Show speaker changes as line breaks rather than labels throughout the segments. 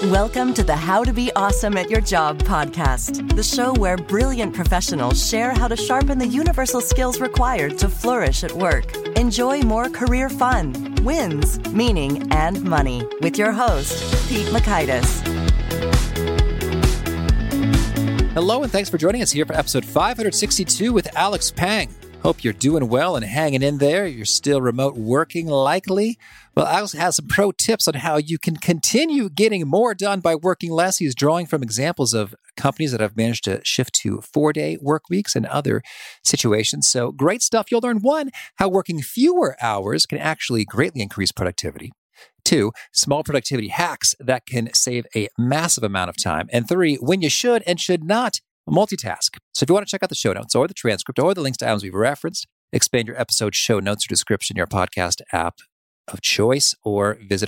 Welcome to the How to Be Awesome at Your Job podcast, the show where brilliant professionals share how to sharpen the universal skills required to flourish at work. Enjoy more career fun, wins, meaning, and money with your host, Pete Mockaitis.
Hello, and thanks for joining us here for episode 562 with Alex Pang. Hope you're doing well and hanging in there. You're still remote working, likely. Well, Alex has some pro tips on how you can continue getting more done by working less. He's drawing from examples of companies that have managed to shift to 4-day work weeks and other situations. So great stuff. You'll learn 1, how working fewer hours can actually greatly increase productivity. 2, small productivity hacks that can save a massive amount of time. And 3, when you should and should not multitask. So if you want to check out the show notes or the transcript or the links to items we've referenced, expand your episode show notes or description in your podcast app of choice, or visit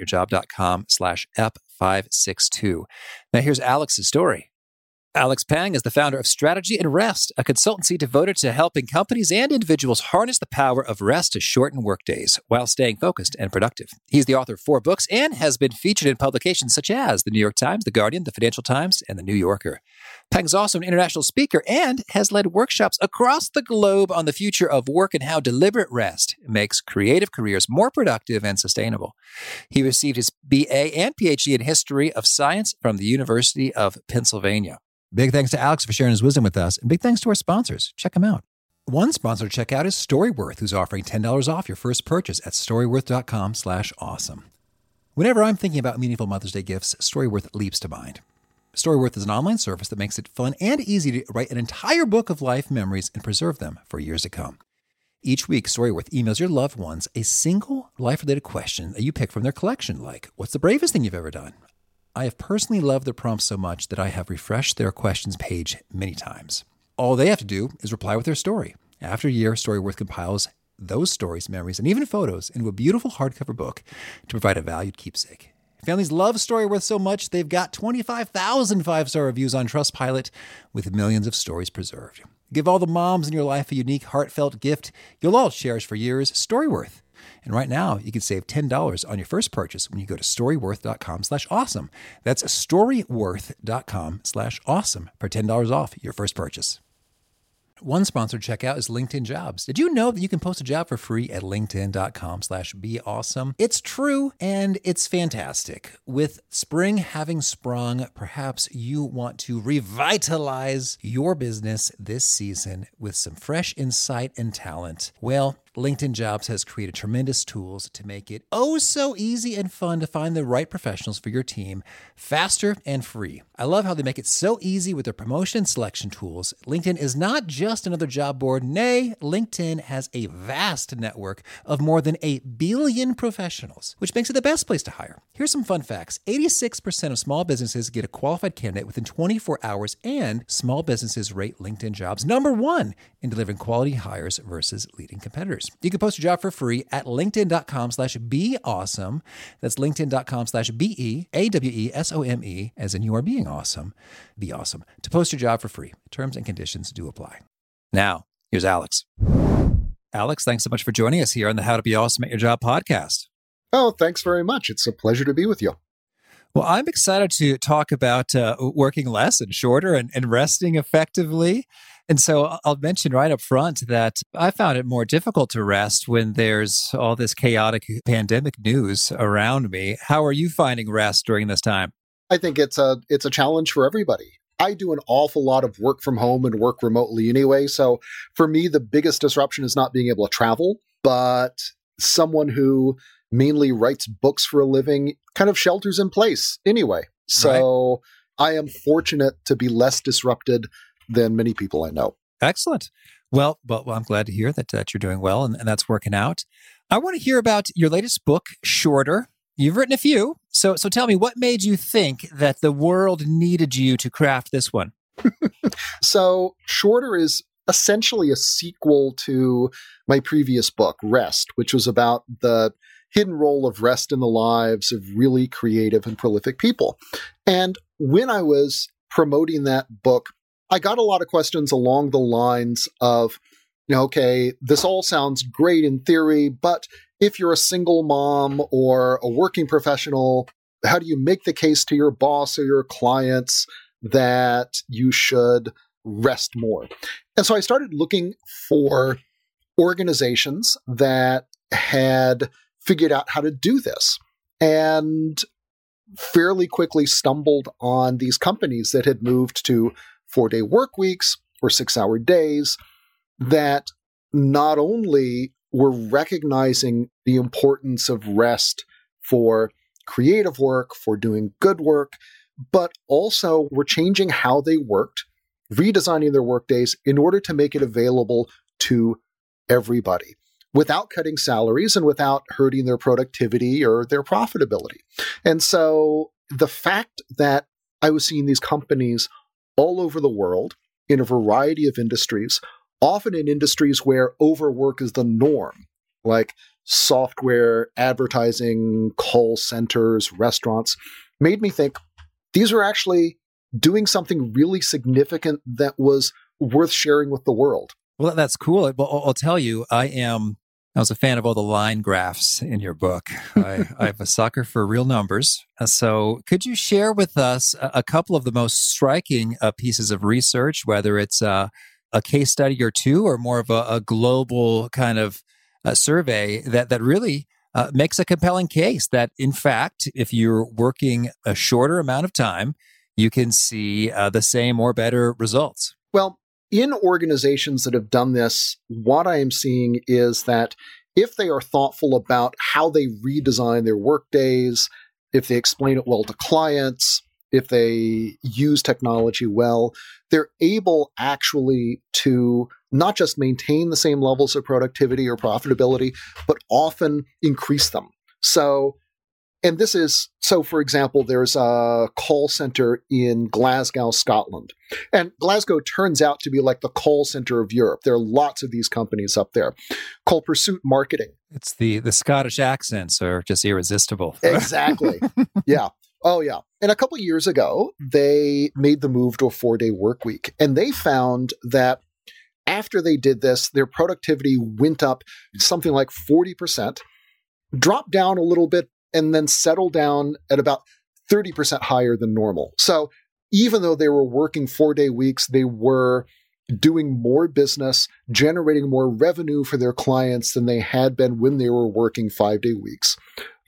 awesomeatyourjob.com/ep562. Now here's Alex's story. Alex Pang is the founder of Strategy and Rest, a consultancy devoted to helping companies and individuals harness the power of rest to shorten workdays while staying focused and productive. He's the author of 4 books and has been featured in publications such as The New York Times, The Guardian, The Financial Times, and The New Yorker. Pang's also an international speaker and has led workshops across the globe on the future of work and how deliberate rest makes creative careers more productive and sustainable. He received his BA and PhD in History of Science from the University of Pennsylvania. Big thanks to Alex for sharing his wisdom with us, and big thanks to our sponsors. Check them out. One sponsor to check out is Storyworth, who's offering $10 off your first purchase at storyworth.com/awesome. Whenever I'm thinking about meaningful Mother's Day gifts, Storyworth leaps to mind. Storyworth is an online service that makes it fun and easy to write an entire book of life memories and preserve them for years to come. Each week, Storyworth emails your loved ones a single life-related question that you pick from their collection, like, what's the bravest thing you've ever done? I have personally loved their prompts so much that I have refreshed their questions page many times. All they have to do is reply with their story. After a year, Storyworth compiles those stories, memories, and even photos into a beautiful hardcover book to provide a valued keepsake. Families love Storyworth so much, they've got 25,000 5-star reviews on Trustpilot with millions of stories preserved. Give all the moms in your life a unique, heartfelt gift you'll all cherish for years, Storyworth. And right now, you can save $10 on your first purchase when you go to storyworth.com/awesome. That's storyworth.com/awesome for $10 off your first purchase. One sponsored checkout is LinkedIn Jobs. Did you know that you can post a job for free at linkedin.com/beawesome? It's true and it's fantastic. With spring having sprung, perhaps you want to revitalize your business this season with some fresh insight and talent. Well, LinkedIn Jobs has created tremendous tools to make it oh so easy and fun to find the right professionals for your team faster and free. I love how they make it so easy with their promotion and selection tools. LinkedIn is not just another job board. Nay, LinkedIn has a vast network of more than 8 billion professionals, which makes it the best place to hire. Here's some fun facts. 86% of small businesses get a qualified candidate within 24 hours, and small businesses rate LinkedIn Jobs number 1 in delivering quality hires versus leading competitors. You can post your job for free at linkedin.com/beawesome. That's linkedin.com/BEAWESOME, as in you are being awesome. Be awesome. To post your job for free. Terms and conditions do apply. Now, here's Alex. Alex, thanks so much for joining us here on the How to Be Awesome at Your Job podcast.
Oh, thanks very much. It's a pleasure to be with you.
Well, I'm excited to talk about working less and shorter and resting effectively. And so I'll mention right up front that I found it more difficult to rest when there's all this chaotic pandemic news around me. How are you finding rest during this time?
I think it's a challenge for everybody. I do an awful lot of work from home and work remotely anyway. So for me, the biggest disruption is not being able to travel, but someone who mainly writes books for a living kind of shelters in place anyway. So right. I am fortunate to be less disrupted than many people I know.
Excellent. Well, I'm glad to hear that you're doing well and that's working out. I want to hear about your latest book, Shorter. You've written a few. So tell me, what made you think that the world needed you to craft this one?
So Shorter is essentially a sequel to my previous book, Rest, which was about the hidden role of rest in the lives of really creative and prolific people. And when I was promoting that book, I got a lot of questions along the lines of, okay, this all sounds great in theory, but if you're a single mom or a working professional, how do you make the case to your boss or your clients that you should rest more? And so I started looking for organizations that had figured out how to do this, and fairly quickly stumbled on these companies that had moved to 4-day work weeks or 6-hour days that not only were recognizing the importance of rest for creative work, for doing good work, but also were changing how they worked, redesigning their workdays in order to make it available to everybody without cutting salaries and without hurting their productivity or their profitability. And so the fact that I was seeing these companies all over the world in a variety of industries, often in industries where overwork is the norm, like software, advertising, call centers, restaurants, made me think these are actually doing something really significant that was worth sharing with the world.
Well, that's cool. Well, I'll tell you, I was a fan of all the line graphs in your book. I'm a sucker for real numbers. So could you share with us a couple of the most striking pieces of research, whether it's a case study or two, or more of a global kind of survey that really makes a compelling case that, in fact, if you're working a shorter amount of time, you can see the same or better results?
Well, in organizations that have done this, what I am seeing is that if they are thoughtful about how they redesign their workdays, if they explain it well to clients, if they use technology well, they're able actually to not just maintain the same levels of productivity or profitability, but often increase them. So for example, there's a call center in Glasgow, Scotland. And Glasgow turns out to be like the call center of Europe. There are lots of these companies up there called Pursuit Marketing.
It's the Scottish accents are just irresistible.
Exactly. Yeah. Oh, yeah. And a couple of years ago, they made the move to a 4-day work week. And they found that after they did this, their productivity went up something like 40%, dropped down a little bit, and then settle down at about 30% higher than normal. So even though they were working 4-day weeks, they were doing more business, generating more revenue for their clients than they had been when they were working 5-day weeks.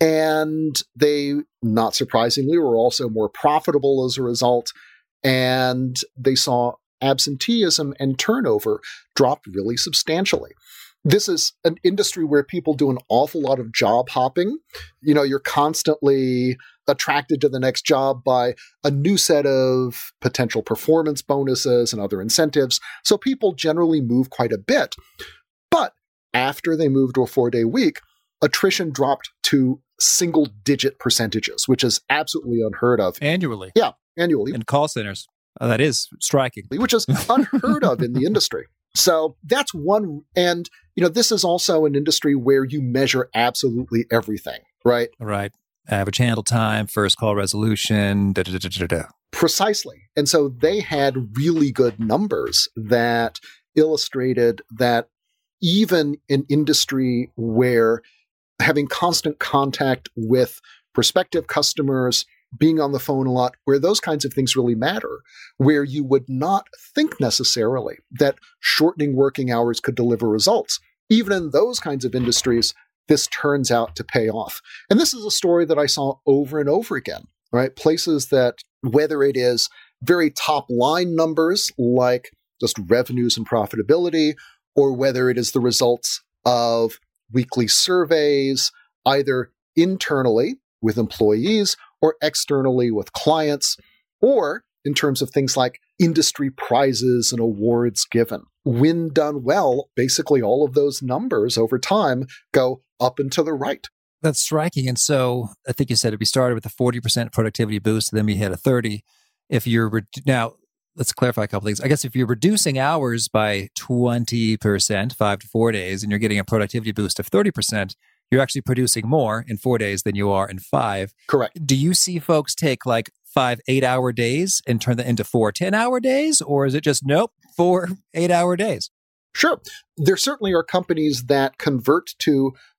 And they, not surprisingly, were also more profitable as a result. And they saw absenteeism and turnover drop really substantially. This is an industry where people do an awful lot of job hopping. You know, you're constantly attracted to the next job by a new set of potential performance bonuses and other incentives. So people generally move quite a bit. But after they moved to a 4-day week, attrition dropped to single-digit percentages, which is absolutely unheard of.
Annually.
Yeah, annually.
In call centers. That is striking.
Which is unheard of in the industry. So that's one. And, this is also an industry where you measure absolutely everything, right?
Right. Average handle time, first call resolution,
Precisely. And so they had really good numbers that illustrated that even an industry where having constant contact with prospective customers, being on the phone a lot, where those kinds of things really matter, where you would not think necessarily that shortening working hours could deliver results. Even in those kinds of industries, this turns out to pay off. And this is a story that I saw over and over again, right? Places that, whether it is very top line numbers like just revenues and profitability, or whether it is the results of weekly surveys, either internally with employees or externally with clients, or in terms of things like industry prizes and awards given. When done well, basically all of those numbers over time go up and to the right.
That's striking. And so I think you said if we started with a 40% productivity boost, then we hit a 30. Now, let's clarify a couple things. I guess if you're reducing hours by 20%, 5 to 4 days, and you're getting a productivity boost of 30%, you're actually producing more in 4 days than you are in 5.
Correct.
Do you see folks take like 5 8-hour days and turn that into 4 10-hour days? Or is it just, nope, 4 8-hour days?
Sure. There certainly are companies that convert to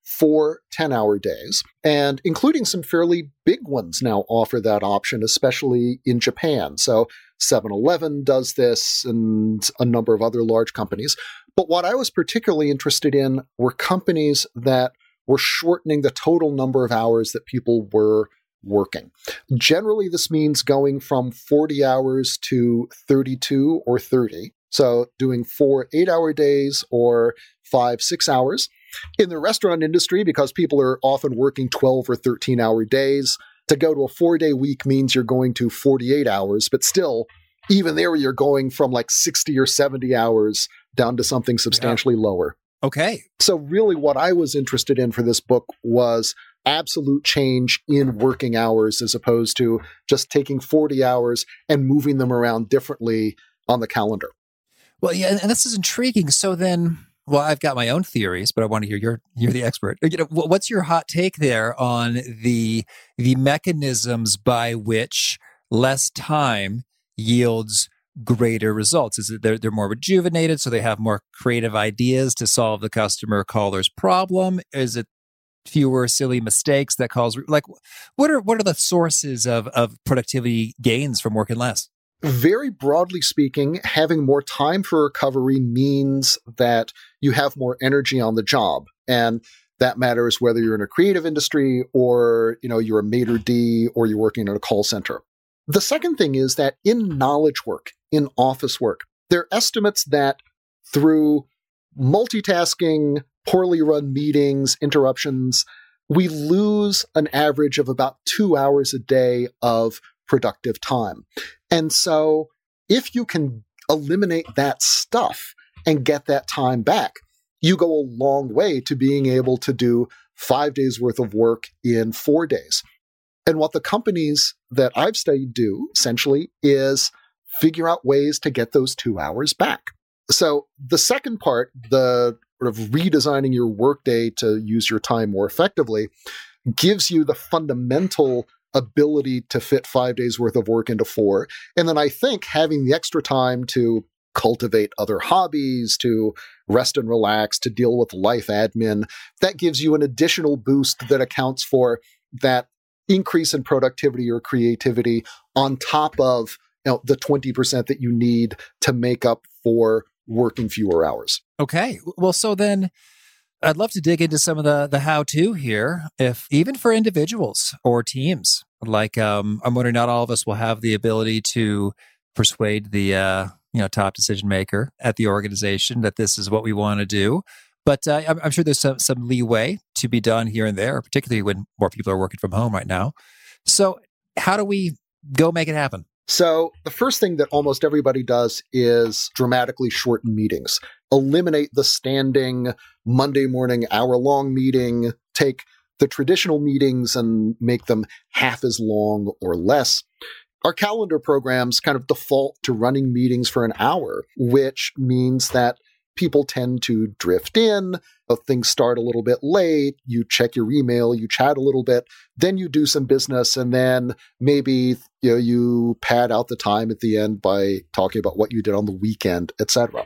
4 10-hour days, and including some fairly big ones now offer that option, especially in Japan. So 7-Eleven does this and a number of other large companies. But what I was particularly interested in were companies that were shortening the total number of hours that people were working. Generally, this means going from 40 hours to 32 or 30. So doing 4 8-hour days or 5 6 hours. In the restaurant industry, because people are often working 12 or 13-hour days, to go to a 4-day week means you're going to 48 hours, but still, even there you're going from like 60 or 70 hours down to something substantially lower.
Okay.
So really what I was interested in for this book was absolute change in working hours as opposed to just taking 40 hours and moving them around differently on the calendar.
Well, yeah, and this is intriguing. So then, well, I've got my own theories, but I want to hear you're the expert. What's your hot take there on the mechanisms by which less time yields greater results? Is it they're more rejuvenated, so they have more creative ideas to solve the customer caller's problem? Is it fewer silly mistakes that cause what are the sources of productivity gains from working less?
Very broadly speaking, having more time for recovery means that you have more energy on the job. And that matters whether you're in a creative industry or, you're a maitre d' or you're working at a call center. The second thing is that in knowledge work, in office work, there are estimates that through multitasking, poorly run meetings, interruptions, we lose an average of about 2 hours a day of productive time. And so if you can eliminate that stuff and get that time back, you go a long way to being able to do 5 days worth of work in 4 days. And what the companies that I've studied do essentially is figure out ways to get those 2 hours back. So the second part, the sort of redesigning your workday to use your time more effectively, gives you the fundamental ability to fit 5 days worth of work into 4. And then I think having the extra time to cultivate other hobbies, to rest and relax, to deal with life admin, that gives you an additional boost that accounts for that increase in productivity or creativity on top of the 20% that you need to make up for working fewer hours.
Okay. Well, so then I'd love to dig into some of the how-to here, if even for individuals or teams. Like, I'm wondering, not all of us will have the ability to persuade the top decision maker at the organization that this is what we want to do. But I'm sure there's some leeway to be done here and there, particularly when more people are working from home right now. So how do we go make it happen?
So the first thing that almost everybody does is dramatically shorten meetings. Eliminate the standing Monday morning hour-long meeting. Take the traditional meetings and make them half as long or less. Our calendar programs kind of default to running meetings for an hour, which means that people tend to drift in. Things start a little bit late. You check your email, you chat a little bit, then you do some business, and then maybe you pad out the time at the end by talking about what you did on the weekend, etc.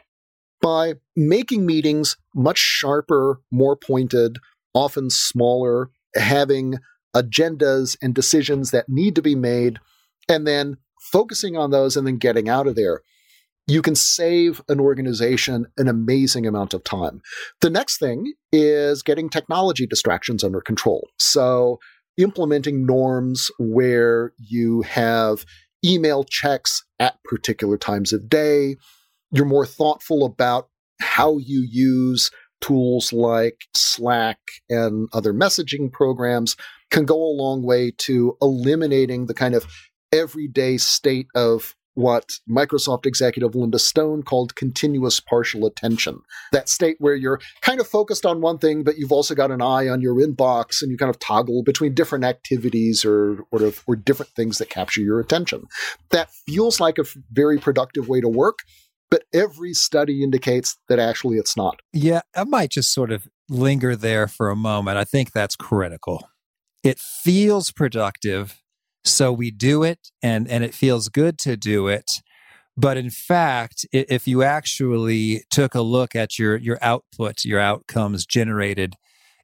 By making meetings much sharper, more pointed, often smaller, having agendas and decisions that need to be made, and then focusing on those and then getting out of there, you can save an organization an amazing amount of time. The next thing is getting technology distractions under control. So implementing norms where you have email checks at particular times of day. You're more thoughtful about how you use tools like Slack and other messaging programs can go a long way to eliminating the kind of everyday state of what Microsoft executive Linda Stone called continuous partial attention. That state where you're kind of focused on one thing, but you've also got an eye on your inbox and you kind of toggle between different activities or different things that capture your attention. That feels like a very productive way to work, but every study indicates that actually it's not.
Yeah, I might just sort of linger there for a moment. I think that's critical. It feels productive, so we do it, and it feels good to do it. But in fact, if you actually took a look at your output, your outcomes generated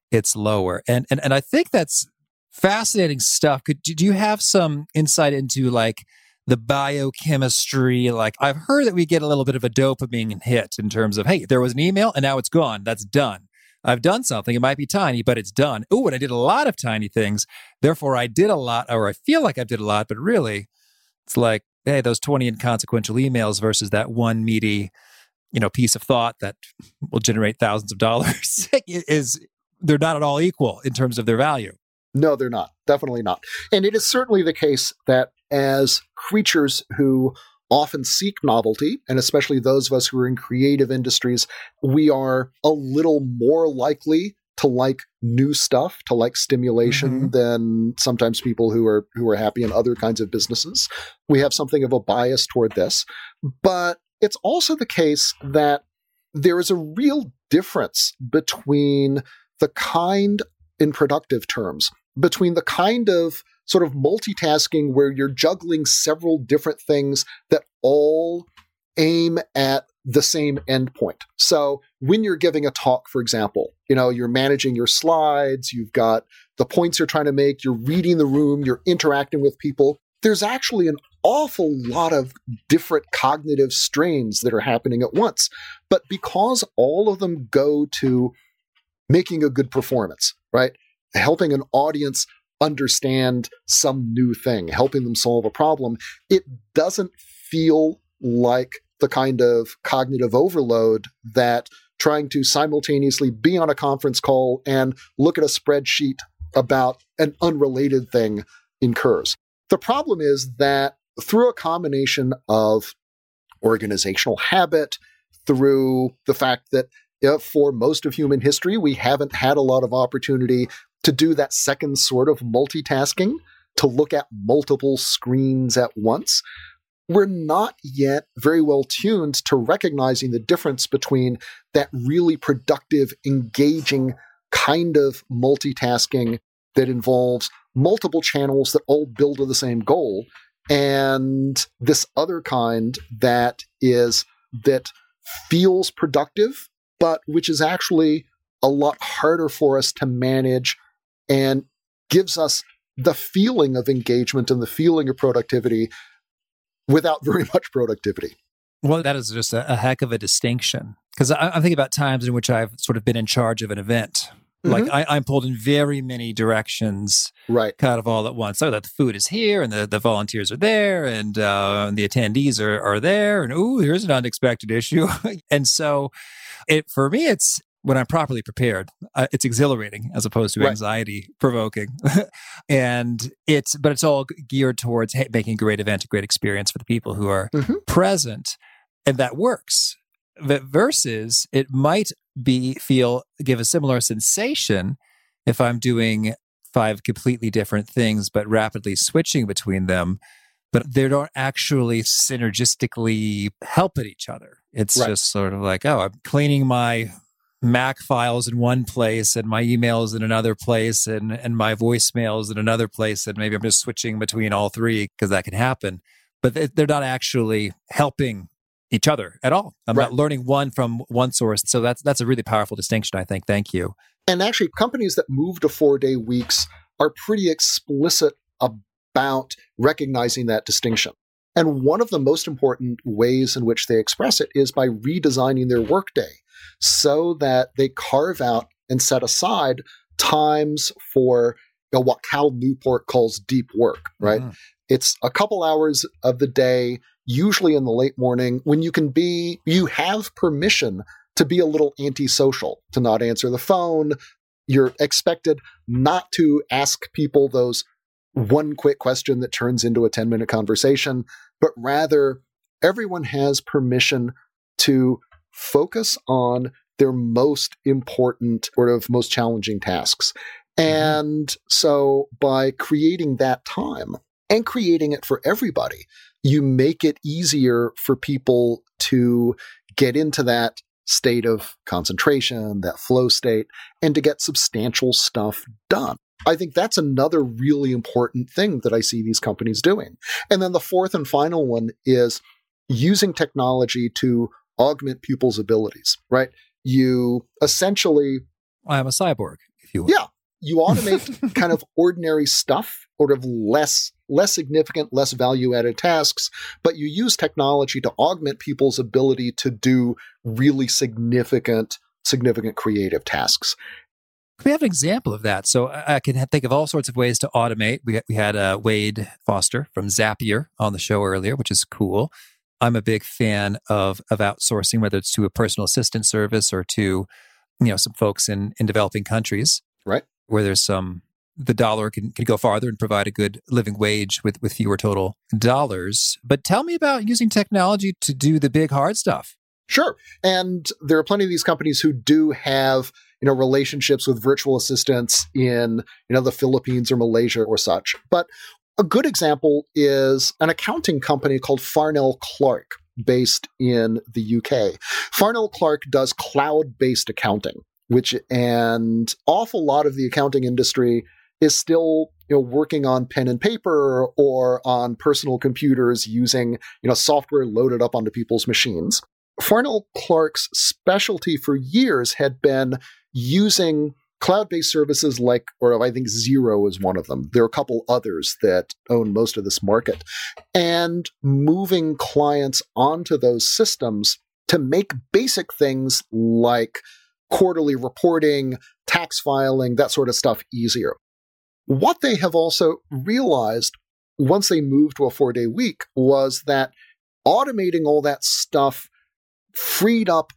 it's lower. And I think that's fascinating stuff. Do you have some insight into like the biochemistry? Like I've heard that we get a little bit of a dopamine hit in terms of, hey, there was an email and now it's gone. That's done. I've done something. It might be tiny, but it's done. Oh, and I did a lot of tiny things. Therefore, I did a lot, or I feel like I did a lot, but really it's like, hey, those 20 inconsequential emails versus that one meaty, piece of thought that will generate thousands of dollars they're not at all equal in terms of their value.
No, they're not. Definitely not. And it is certainly the case that as creatures who often seek novelty, and especially those of us who are in creative industries, we are a little more likely to like new stuff, to like stimulation than sometimes people who are happy in other kinds of businesses. We have something of a bias toward this. But it's also the case that there is a real difference between the kind, in productive terms, between the kind of sort of multitasking where you're juggling several different things that all aim at the same endpoint. So when you're giving a talk, for example, you're managing your slides, you've got the points you're trying to make, you're reading the room, you're interacting with people. There's actually an awful lot of different cognitive strains that are happening at once. But because all of them go to making a good performance, right? Helping an audience understand some new thing, helping them solve a problem, it doesn't feel like the kind of cognitive overload that trying to simultaneously be on a conference call and look at a spreadsheet about an unrelated thing incurs. The problem is that through a combination of organizational habit, through the fact that for most of human history, we haven't had a lot of opportunity to do that second sort of multitasking, to look at multiple screens at once. We're not yet very well tuned to recognizing the difference between that really productive, engaging kind of multitasking that involves multiple channels that all build to the same goal, and this other kind that feels productive, but which is actually a lot harder for us to manage and gives us the feeling of engagement and the feeling of productivity without very much productivity.
Well, that is just a heck of a distinction. Because I'm thinking about times in which I've sort of been in charge of an event. Like I'm pulled in very many directions,
right? Kind
of all at once. So that the food is here, and the volunteers are there, and the attendees are there, and here's an unexpected issue. And so, for me, it's when I'm properly prepared, it's exhilarating as opposed to anxiety provoking, but it's all geared towards making a great event, a great experience for the people who are present, and that works. Versus, it might give a similar sensation if I'm doing 5 completely different things, but rapidly switching between them, but they don't actually synergistically help at each other. It's just sort of like, I'm cleaning my Mac files in one place and my emails in another place and my voicemails in another place, and maybe I'm just switching between all 3 because that can happen. But they're not actually helping each other at all. I'm not learning one from one source. So that's a really powerful distinction, I think. Thank you.
And actually, companies that move to 4-day weeks are pretty explicit about recognizing that distinction. And one of the most important ways in which they express it is by redesigning their workday so that they carve out and set aside times for what Cal Newport calls deep work, right? It's a couple hours of the day, usually in the late morning, when you have permission to be a little antisocial, to not answer the phone. You're expected not to ask people those one quick question that turns into a 10-minute conversation, but rather everyone has permission to focus on their most important, sort of most challenging tasks. And so by creating that time and creating it for everybody, you make it easier for people to get into that state of concentration, that flow state, and to get substantial stuff done. I think that's another really important thing that I see these companies doing. And then the fourth and final one is using technology to augment people's abilities, right? You essentially...
I'm a cyborg. if you will.
Yeah. You automate kind of ordinary stuff, sort of less significant, less value-added tasks, but you use technology to augment people's ability to do really significant creative tasks.
We have an example of that. So I can think of all sorts of ways to automate. We had Wade Foster from Zapier on the show earlier, which is cool. I'm a big fan of outsourcing, whether it's to a personal assistant service or to, some folks in developing countries,
right,
where there's the dollar can go farther and provide a good living wage with fewer total dollars. But tell me about using technology to do the big hard stuff.
Sure. And there are plenty of these companies who do have, relationships with virtual assistants in, the Philippines or Malaysia or such. But a good example is an accounting company called Farnell Clark, based in the UK. Farnell Clark does cloud-based accounting, and awful lot of the accounting industry is still, working on pen and paper or on personal computers using, software loaded up onto people's machines. Farnell Clark's specialty for years had been using cloud-based services I think Xero is one of them. There are a couple others that own most of this market. And moving clients onto those systems to make basic things like quarterly reporting, tax filing, that sort of stuff easier. What they have also realized once they moved to a 4-day week was that automating all that stuff freed up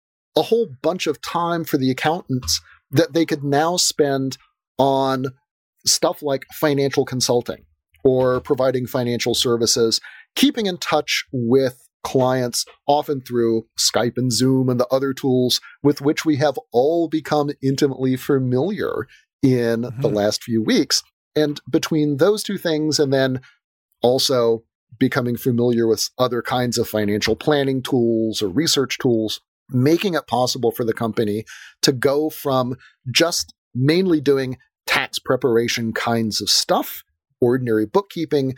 a whole bunch of time for the accountants that they could now spend on stuff like financial consulting or providing financial services, keeping in touch with clients, often through Skype and Zoom and the other tools with which we have all become intimately familiar in the last few weeks. And between those two things, and then also becoming familiar with other kinds of financial planning tools or research tools, making it possible for the company to go from just mainly doing tax preparation kinds of stuff, ordinary bookkeeping,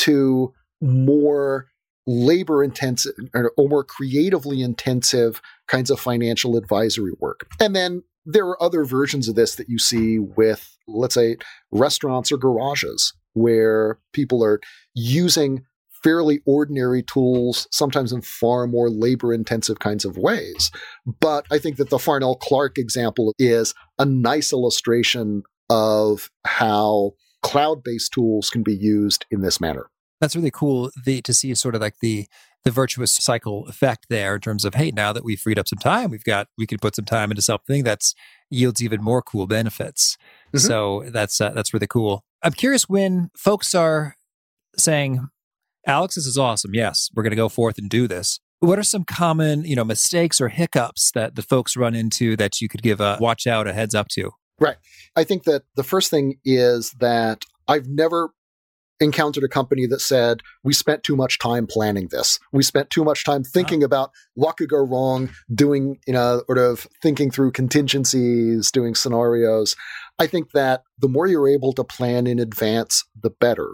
to more labor-intensive or more creatively intensive kinds of financial advisory work. And then there are other versions of this that you see with, let's say, restaurants or garages, where people are using fairly ordinary tools, sometimes in far more labor-intensive kinds of ways. But I think that the Farnell Clark example is a nice illustration of how cloud-based tools can be used in this manner.
That's really cool to see sort of like the virtuous cycle effect there in terms of, hey, now that we've freed up some time, we can put some time into something that's yields even more cool benefits. Mm-hmm. So that's really cool. I'm curious, when folks are saying, Alex, this is awesome. Yes, we're going to go forth and do this. What are some common, mistakes or hiccups that the folks run into that you could give a watch out, a heads up to?
Right. I think that the first thing is that I've never encountered a company that said, we spent too much time planning this. We spent too much time thinking about what could go wrong, doing, sort of thinking through contingencies, doing scenarios. I think that the more you're able to plan in advance, the better.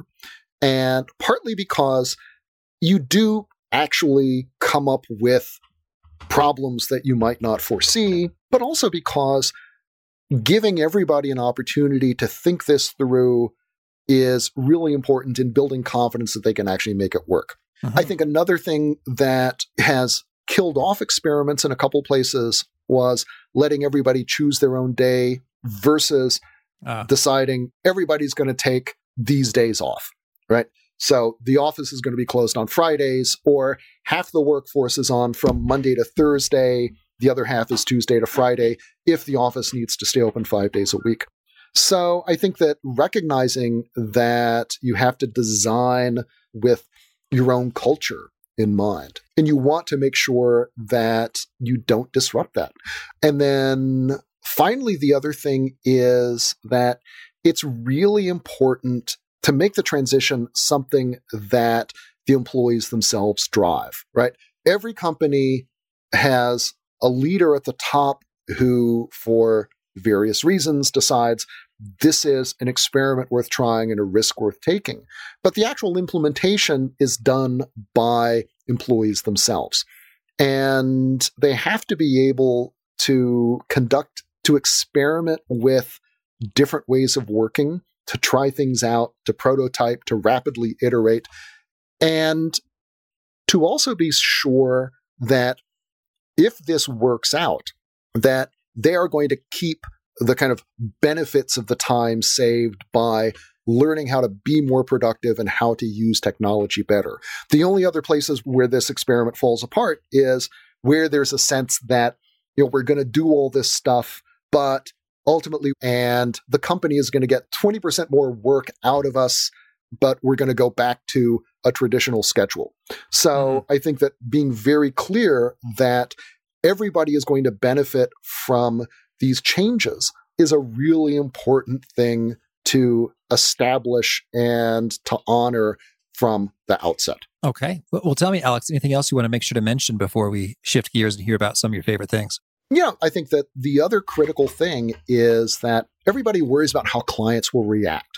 And partly because you do actually come up with problems that you might not foresee, but also because giving everybody an opportunity to think this through is really important in building confidence that they can actually make it work. Mm-hmm. I think another thing that has killed off experiments in a couple places was letting everybody choose their own day versus deciding everybody's going to take these days off, right? So the office is going to be closed on Fridays, or half the workforce is on from Monday to Thursday, the other half is Tuesday to Friday, if the office needs to stay open 5 days a week. So I think that recognizing that you have to design with your own culture in mind, and you want to make sure that you don't disrupt that. And then finally, the other thing is that it's really important to make the transition something that the employees themselves drive, right? Every company has a leader at the top who, for various reasons, decides this is an experiment worth trying and a risk worth taking. But the actual implementation is done by employees themselves. And they have to be able to experiment with different ways of working, to try things out, to prototype, to rapidly iterate, and to also be sure that if this works out, that they are going to keep the kind of benefits of the time saved by learning how to be more productive and how to use technology better. The only other places where this experiment falls apart is where there's a sense that, we're going to do all this stuff, but ultimately, and the company is going to get 20% more work out of us, but we're going to go back to a traditional schedule. So I think that being very clear that everybody is going to benefit from these changes is a really important thing to establish and to honor from the outset.
Okay. Well, tell me, Alex, anything else you want to make sure to mention before we shift gears and hear about some of your favorite things?
Yeah, I think that the other critical thing is that everybody worries about how clients will react.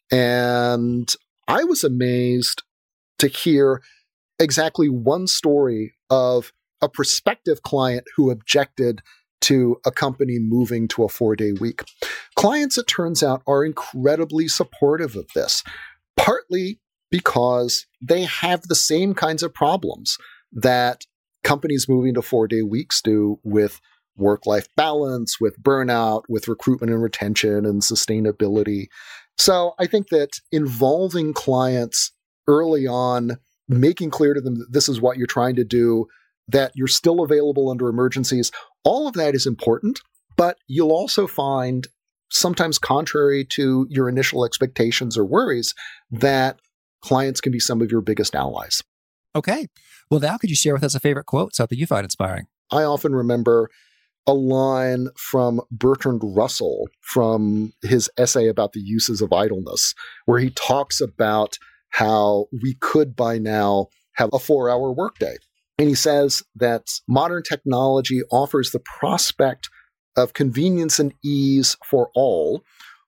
And I was amazed to hear exactly one story of a prospective client who objected to a company moving to a 4-day week. Clients, it turns out, are incredibly supportive of this, partly because they have the same kinds of problems that companies moving to 4-day weeks do with work-life balance, with burnout, with recruitment and retention and sustainability. So I think that involving clients early on, making clear to them that this is what you're trying to do, that you're still available under emergencies, all of that is important, but you'll also find, sometimes contrary to your initial expectations or worries, that clients can be some of your biggest allies.
Okay. Well, now could you share with us a favorite quote, something you find inspiring?
I often remember a line from Bertrand Russell from his essay about the uses of idleness, where he talks about how we could by now have a 4-hour workday. And he says that modern technology offers the prospect of convenience and ease for all,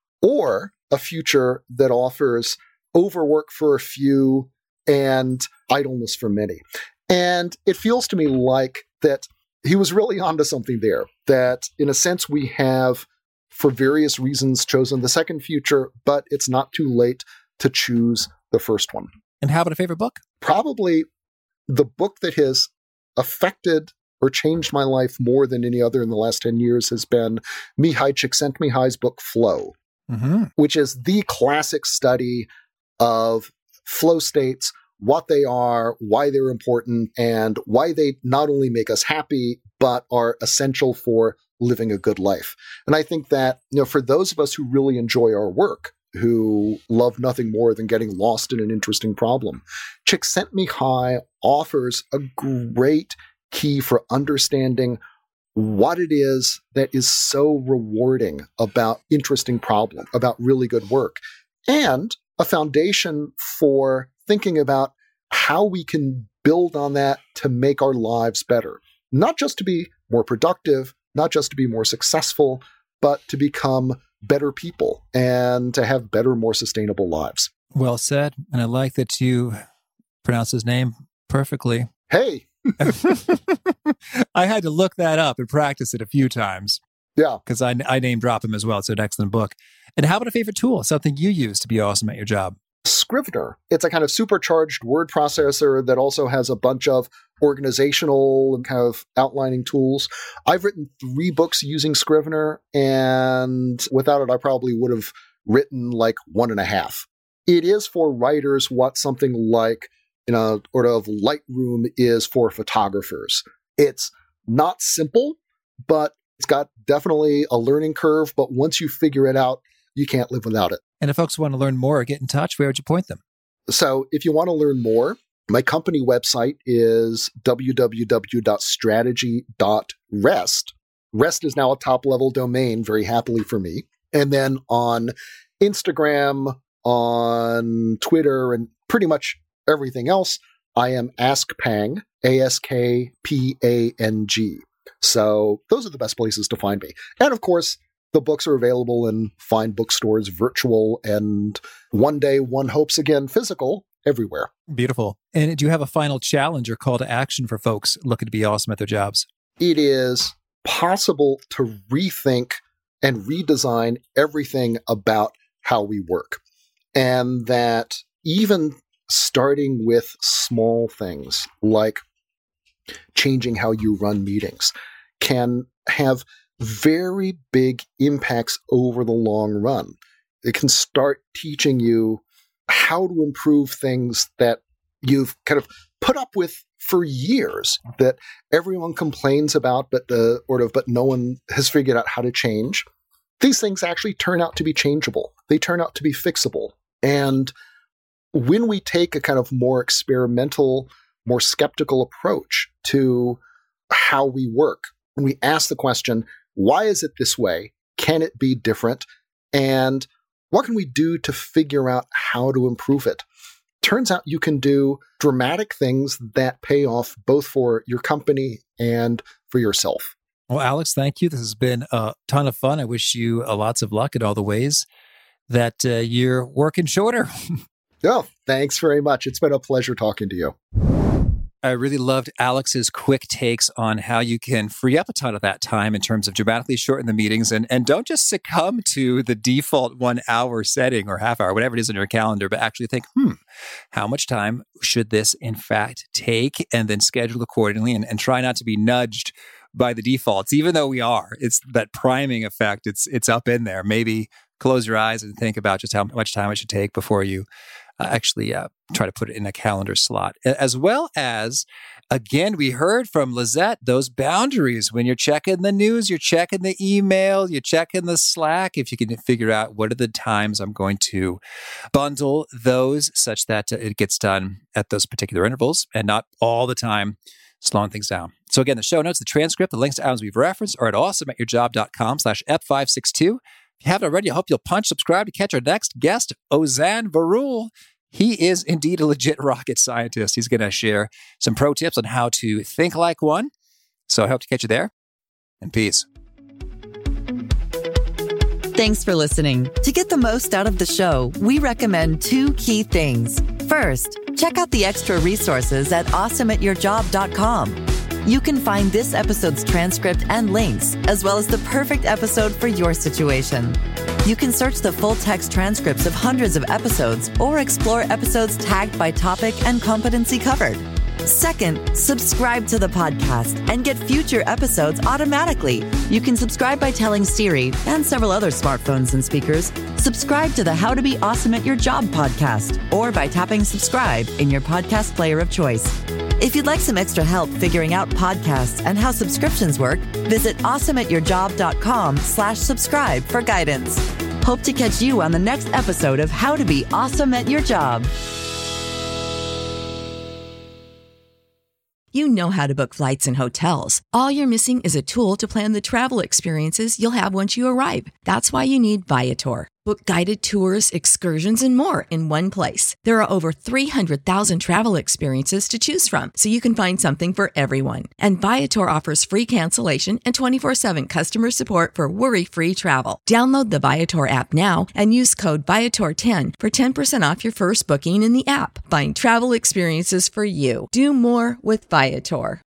or a future that offers overwork for a few and idleness for many. And it feels to me like that he was really onto something there, that in a sense we have, for various reasons, chosen the second future, but it's not too late to choose the first one.
And how about a favorite book?
Probably the book that has affected or changed my life more than any other in the last 10 years has been Mihaly Csikszentmihalyi's book, Flow, which is the classic study of flow states, what they are, why they're important, and why they not only make us happy, but are essential for living a good life. And I think that, for those of us who really enjoy our work, who love nothing more than getting lost in an interesting problem, Csikszentmihalyi offers a great key for understanding what it is that is so rewarding about interesting problem, about really good work, and a foundation for thinking about how we can build on that to make our lives better. Not just to be more productive, not just to be more successful, but to become better people and to have better, more sustainable lives.
Well said. And I like that you pronounce his name perfectly.
Hey!
I had to look that up and practice it a few times.
Yeah.
Because I name drop him as well. It's an excellent book. And how about a favorite tool, something you use to be awesome at your job?
Scrivener. It's a kind of supercharged word processor that also has a bunch of organizational and kind of outlining tools. I've written 3 books using Scrivener, and without it, I probably would have written like 1.5. It is for writers what something like, sort of Lightroom is for photographers. It's not simple, but it's got definitely a learning curve. But once you figure it out, you can't live without it.
And if folks want to learn more or get in touch, where would you point them?
So if you want to learn more, my company website is www.strategy.rest. Rest is now a top-level domain, very happily for me. And then on Instagram, on Twitter, and pretty much everything else, I am AskPang, AskPang. So those are the best places to find me. And of course, the books are available in fine bookstores, virtual, and one day one hopes again physical, everywhere.
Beautiful. And do you have a final challenge or call to action for folks looking to be awesome at their jobs?
It is possible to rethink and redesign everything about how we work. And that even starting with small things like changing how you run meetings can have very big impacts over the long run. It can start teaching you how to improve things that you've kind of put up with for years, that everyone complains about, but no one has figured out how to change. These things actually turn out to be changeable. They turn out to be fixable. And when we take a kind of more experimental, more skeptical approach to how we work, when we ask the question, why is it this way? Can it be different? And what can we do to figure out how to improve it? Turns out you can do dramatic things that pay off both for your company and for yourself.
Well, Alex, thank you. This has been a ton of fun. I wish you lots of luck in all the ways that you're working shorter.
Oh, thanks very much. It's been a pleasure talking to you.
I really loved Alex's quick takes on how you can free up a ton of that time in terms of dramatically shorten the meetings, and don't just succumb to the default 1 hour setting or half hour, whatever it is on your calendar, but actually think, how much time should this in fact take, and then schedule accordingly, and try not to be nudged by the defaults, even though we are. It's that priming effect. It's up in there. Maybe close your eyes and think about just how much time it should take before you actually try to put it in a calendar slot. As well as, again, we heard from Lizette, those boundaries. When you're checking the news, you're checking the email, you're checking the Slack, if you can figure out what are the times I'm going to bundle those such that it gets done at those particular intervals and not all the time slowing things down. So again, the show notes, the transcript, the links to items we've referenced are at awesomeatyourjob.com/ep562. If you haven't already, I hope you'll subscribe to catch our next guest, Ozan Varul. He is indeed a legit rocket scientist. He's going to share some pro tips on how to think like one. So I hope to catch you there. And peace.
Thanks for listening. To get the most out of the show, we recommend 2 key things. First, check out the extra resources at awesomeatyourjob.com. You can find this episode's transcript and links, as well as the perfect episode for your situation. You can search the full-text transcripts of hundreds of episodes or explore episodes tagged by topic and competency covered. Second, subscribe to the podcast and get future episodes automatically. You can subscribe by telling Siri and several other smartphones and speakers, subscribe to the How to Be Awesome at Your Job podcast, or by tapping subscribe in your podcast player of choice. If you'd like some extra help figuring out podcasts and how subscriptions work, visit awesomeatyourjob.com/subscribe for guidance. Hope to catch you on the next episode of How to Be Awesome at Your Job.
You know how to book flights and hotels. All you're missing is a tool to plan the travel experiences you'll have once you arrive. That's why you need Viator. Book guided tours, excursions, and more in one place. There are over 300,000 travel experiences to choose from, so you can find something for everyone. And Viator offers free cancellation and 24/7 customer support for worry-free travel. Download the Viator app now and use code Viator10 for 10% off your first booking in the app. Find travel experiences for you. Do more with Viator.